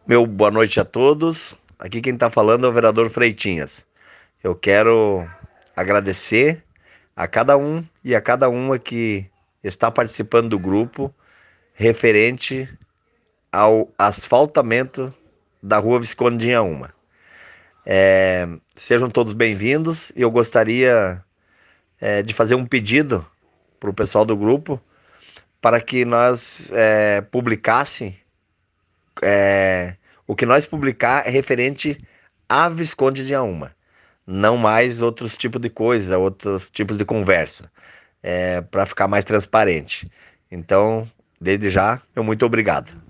Meu boa noite a todos. Aqui quem está falando é o vereador Freitinhas. Eu quero agradecer a cada um e a cada uma que está participando do grupo referente ao asfaltamento da Rua Visconde de Inhaúma. Sejam todos bem-vindos e eu gostaria de fazer um pedido para o pessoal do grupo para que nós publicasse o que nós publicar é referente a Visconde de Inhaúma, não mais outros tipos de coisa, outros tipos de conversa, para ficar mais transparente. Então, desde já, meu muito obrigado.